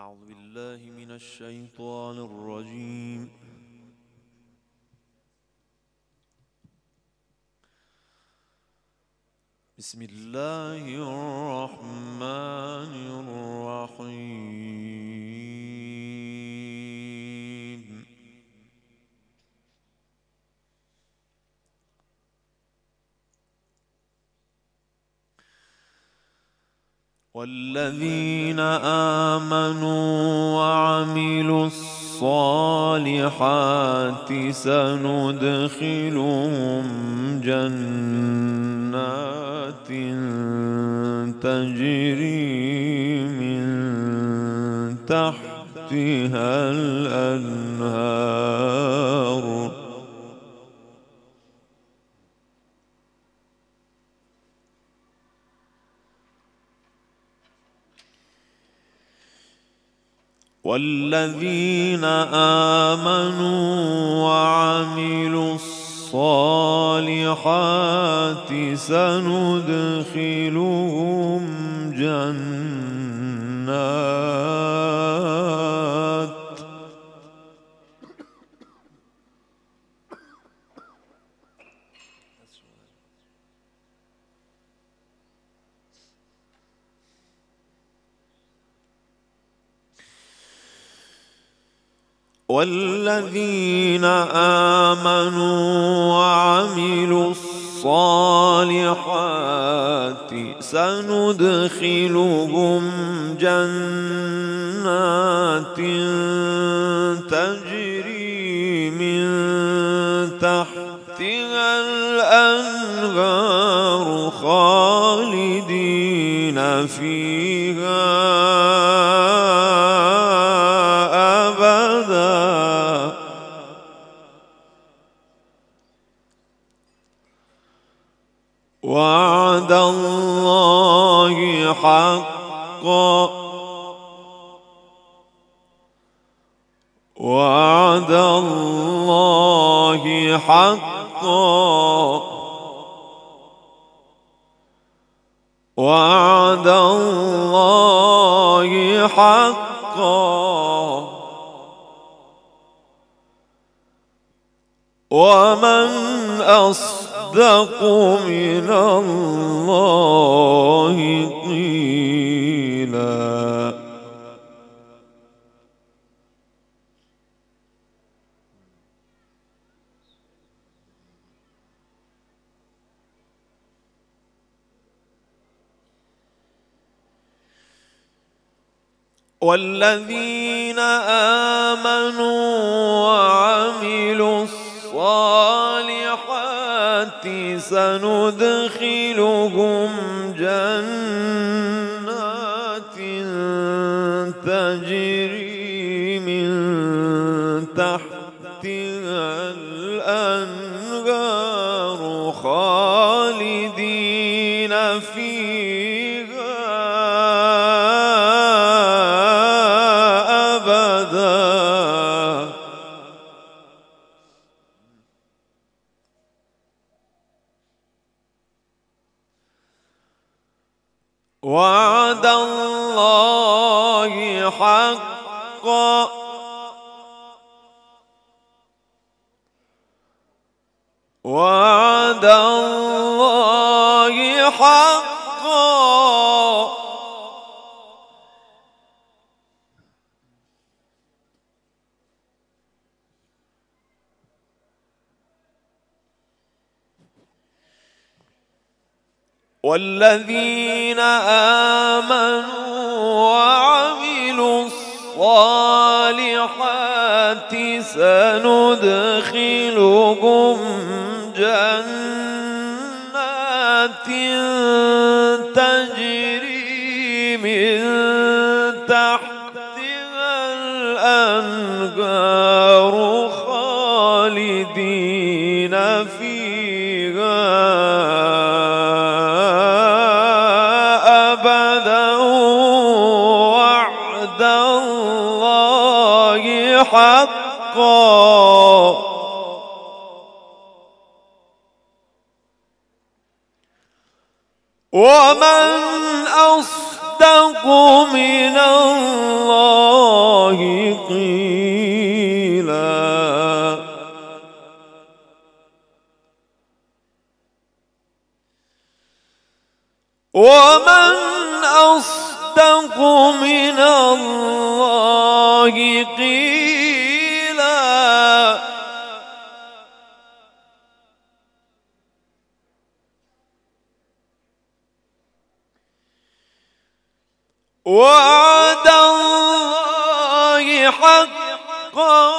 أعوذ بالله من الشيطان الرجيم. بسم الله الرحمن الرحيم. والذين آمنوا وعملوا الصالحات سندخلهم جنات تجري من تحتها الأنهار والذين آمنوا وعملوا الصالحات سندخلهم جنات والذين آمنوا وعملوا الصالحات سندخلهم جنات تجري من تحتها الأنهار خالدين فيها وعد الله حقا وعد الله حقا وعد الله حقا ومن أصدق من الله قيلا. والذين آمنوا وعملوا الصالحات سندخلهم جنات تجري من تحتها الأنهار خالدين فيها أبدا وعد الله حقا وعد الله حقا والذين آمنوا وعملوا الصالحات سندخلهم جنات تجري من تحتها الأنهار خالدين فيها وعد الله حقا ومن أصدق من الله قيلا ومن أصدق من الله قيلا وعد الله حقا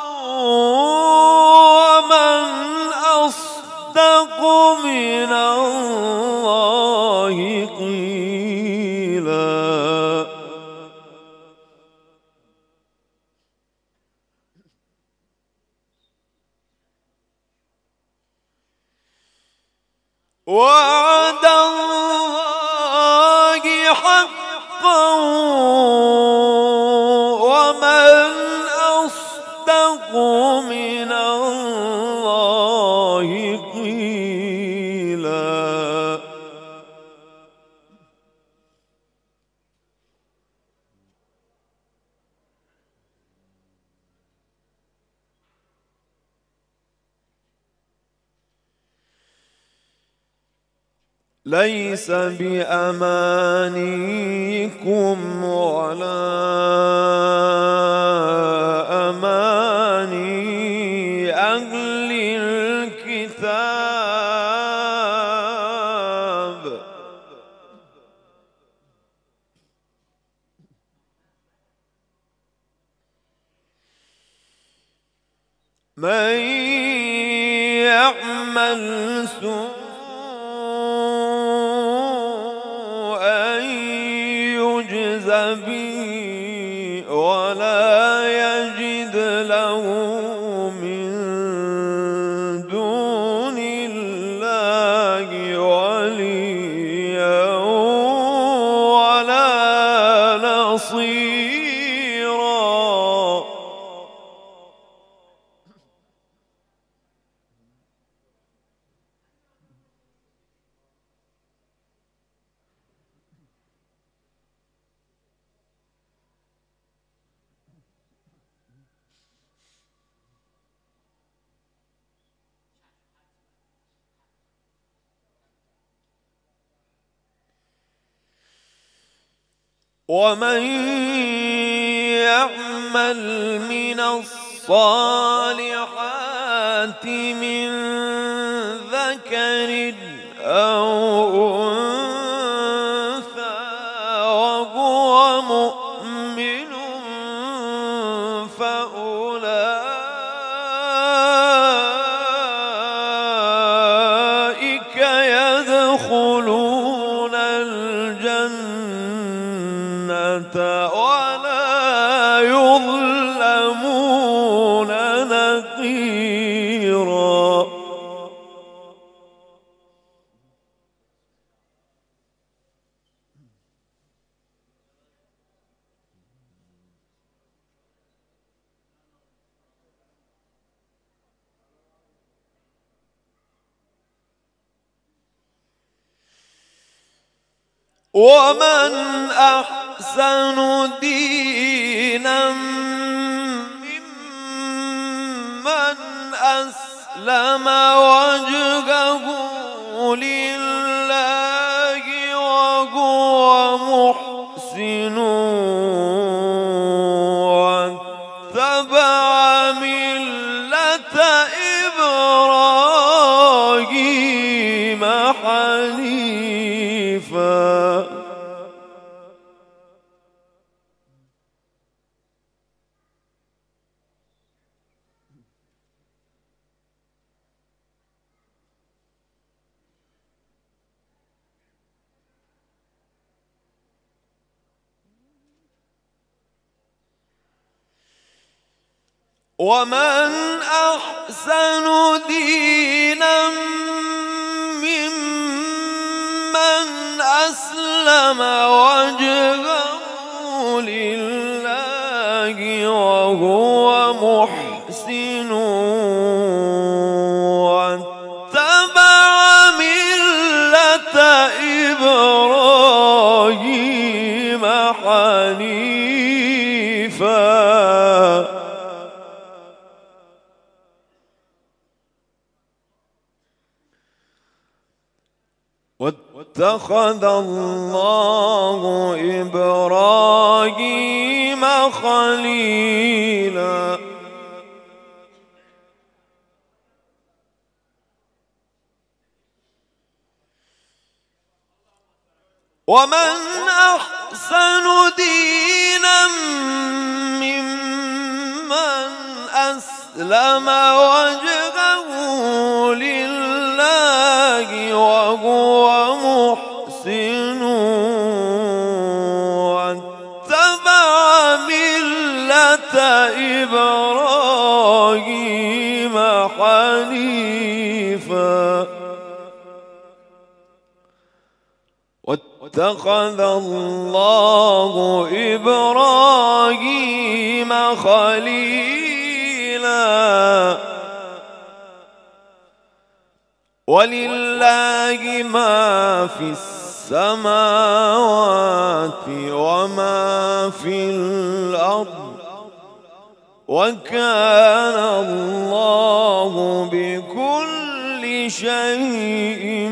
ومن أصدق من الله قيلا وعد الله حقا ومن أصدق من الله قيلا ليس بأمانيكم ولا أماني أهل الكتاب من يعمل سوءا يجز به ولا يجد له من دون الله وليا ولا نصيرا ومن يعمل من الصالحات من ذكر أو أنثى وهو مؤمن فأولئك يدخلون الجنة ولا يظلمون نقيرا ومن أحسن دينا ممن أسلم وجهه لله وهو محسن واتبع ملة إبراهيم حنيفا ومن أحسن دينا ممن أسلم وجهه لله وهو محسن واتبع ملة إبراهيم حنيفا واتخذ الله إبراهيم خليلا ومن أحسن دينا ممن أسلم وجهه لله وهو محسن واتبع ملة إبراهيم حنيفا واتخذ الله إبراهيم خليلا ولله ما في السماوات وما في الأرض وكان الله بكل شيء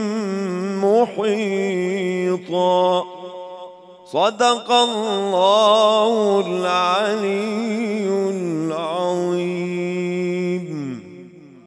محيطا صدق الله العلي العظيم.